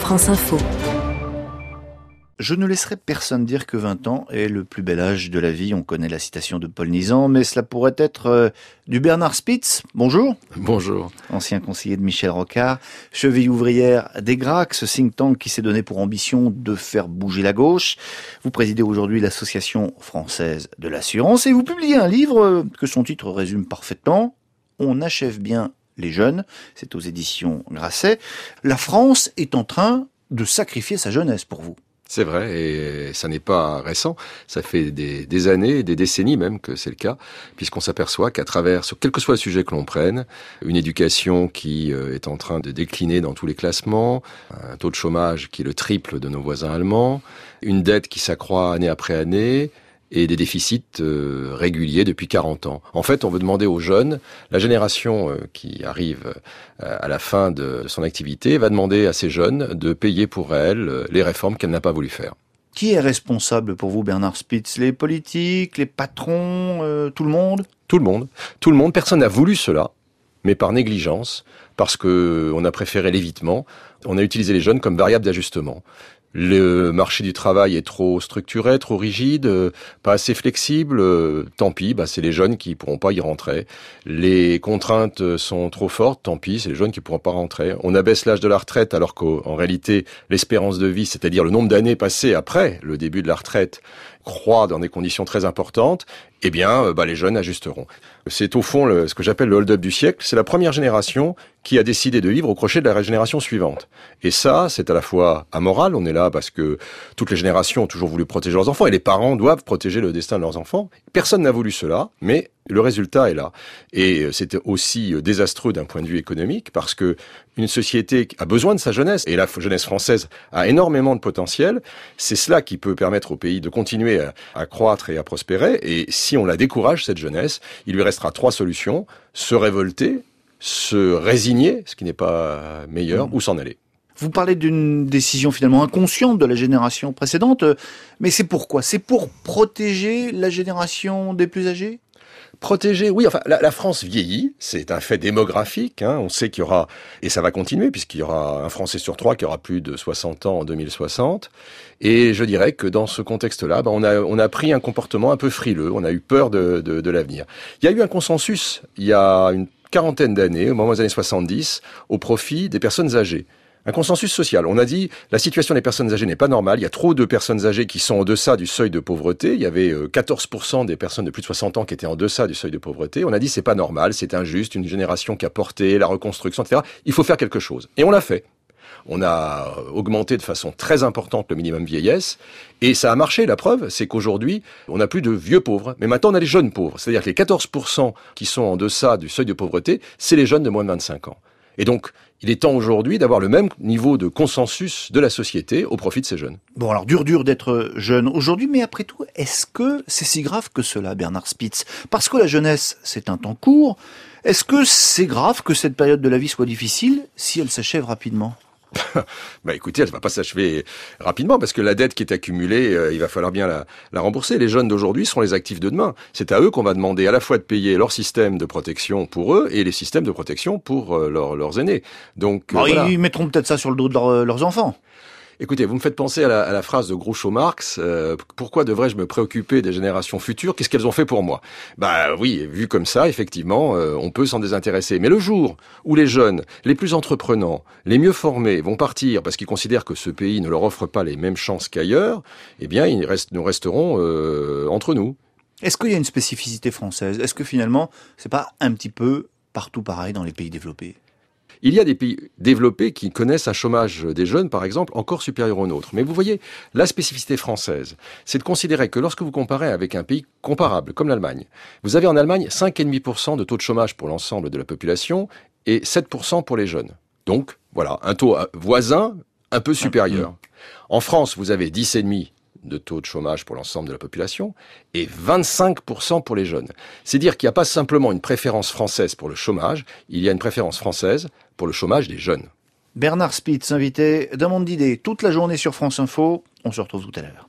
France Info. Je ne laisserai personne dire que 20 ans est le plus bel âge de la vie. On connaît la citation de Paul Nizan, mais cela pourrait être du Bernard Spitz. Bonjour. Bonjour. Ancien conseiller de Michel Rocard, cheville ouvrière des GRAC, ce think tank qui s'est donné pour ambition de faire bouger la gauche. Vous présidez aujourd'hui l'Association française de l'assurance et vous publiez un livre que son titre résume parfaitement. On achève bien les jeunes. C'est aux éditions Grasset. La France est en train de sacrifier sa jeunesse pour vous. C'est vrai, et ça n'est pas récent. Ça fait des années, des décennies même que c'est le cas, puisqu'on s'aperçoit qu'à travers, sur quel que soit le sujet que l'on prenne, une éducation qui est en train de décliner dans tous les classements, un taux de chômage qui est le triple de nos voisins allemands, une dette qui s'accroît année après année, et des déficits réguliers depuis 40 ans. En fait, on veut demander aux jeunes, la génération qui arrive à la fin de son activité, va demander à ces jeunes de payer pour elle les réformes qu'elle n'a pas voulu faire. Qui est responsable pour vous, Bernard Spitz? Les politiques, les patrons, tout le monde? Tout le monde. Tout le monde. Personne n'a voulu cela, mais par négligence, parce que on a préféré l'évitement. On a utilisé les jeunes comme variable d'ajustement. Le marché du travail est trop structuré, trop rigide, pas assez flexible, tant pis, c'est les jeunes qui pourront pas y rentrer. Les contraintes sont trop fortes, tant pis, c'est les jeunes qui pourront pas rentrer. On abaisse l'âge de la retraite alors qu'en réalité, l'espérance de vie, c'est-à-dire le nombre d'années passées après le début de la retraite, croît dans des conditions très importantes. Eh bien, les jeunes ajusteront. C'est au fond ce que j'appelle le hold-up du siècle. C'est la première génération qui a décidé de vivre au crochet de la génération suivante. Et ça, c'est à la fois amoral. On est là parce que toutes les générations ont toujours voulu protéger leurs enfants et les parents doivent protéger le destin de leurs enfants. Personne n'a voulu cela, mais le résultat est là. Et c'était aussi désastreux d'un point de vue économique parce que une société a besoin de sa jeunesse et la jeunesse française a énormément de potentiel. C'est cela qui peut permettre au pays de continuer à croître et à prospérer. Et si on la décourage, cette jeunesse, il lui restera 3 solutions: se révolter, se résigner, ce qui n'est pas meilleur, ou s'en aller. Vous parlez d'une décision finalement inconsciente de la génération précédente, mais c'est pourquoi? C'est pour protéger la génération des plus âgés? Protéger, oui, la France vieillit, c'est un fait démographique, on sait qu'il y aura, et ça va continuer, puisqu'il y aura un Français sur 3 qui aura plus de 60 ans en 2060, et je dirais que dans ce contexte-là, on a pris un comportement un peu frileux, on a eu peur de l'avenir. Il y a eu un consensus, il y a une quarantaine d'années, au moment des années 70, au profit des personnes âgées. Un consensus social. On a dit, la situation des personnes âgées n'est pas normale. Il y a trop de personnes âgées qui sont en deçà du seuil de pauvreté. Il y avait 14% des personnes de plus de 60 ans qui étaient en deçà du seuil de pauvreté. On a dit, c'est pas normal, c'est injuste, une génération qui a porté la reconstruction, etc. Il faut faire quelque chose. Et on l'a fait. On a augmenté de façon très importante le minimum vieillesse. Et ça a marché. La preuve, c'est qu'aujourd'hui, on n'a plus de vieux pauvres. Mais maintenant, on a les jeunes pauvres. C'est-à-dire que les 14% qui sont en deçà du seuil de pauvreté, c'est les jeunes de moins de 25 ans. Et donc, il est temps aujourd'hui d'avoir le même niveau de consensus de la société au profit de ces jeunes. Bon, alors dur d'être jeune aujourd'hui, mais après tout, est-ce que c'est si grave que cela, Bernard Spitz? Parce que la jeunesse, c'est un temps court. Est-ce que c'est grave que cette période de la vie soit difficile si elle s'achève rapidement? Écoutez, elle va pas s'achever rapidement parce que la dette qui est accumulée, il va falloir bien la rembourser. Les jeunes d'aujourd'hui seront les actifs de demain. C'est à eux qu'on va demander à la fois de payer leur système de protection pour eux et les systèmes de protection pour leurs aînés. Donc, voilà. Ils mettront peut-être ça sur le dos de leurs enfants. Écoutez, vous me faites penser à la phrase de Groucho Marx, pourquoi devrais-je me préoccuper des générations futures? Qu'est-ce qu'elles ont fait pour moi? Oui, vu comme ça, effectivement, on peut s'en désintéresser. Mais le jour où les jeunes, les plus entreprenants, les mieux formés vont partir parce qu'ils considèrent que ce pays ne leur offre pas les mêmes chances qu'ailleurs, eh bien, nous resterons entre nous. Est-ce qu'il y a une spécificité française? Est-ce que finalement, c'est pas un petit peu partout pareil dans les pays développés? Il y a des pays développés qui connaissent un chômage des jeunes, par exemple, encore supérieur au nôtre. Mais vous voyez, la spécificité française, c'est de considérer que lorsque vous comparez avec un pays comparable, comme l'Allemagne, vous avez en Allemagne 5,5% de taux de chômage pour l'ensemble de la population et 7% pour les jeunes. Donc, voilà, un taux voisin un peu supérieur. En France, vous avez 10,5% de taux de chômage pour l'ensemble de la population et 25% pour les jeunes. C'est dire qu'il n'y a pas simplement une préférence française pour le chômage, il y a une préférence française pour le chômage des jeunes. Bernard Spitz, invité d'un monde d'idées toute la journée sur France Info. On se retrouve tout à l'heure.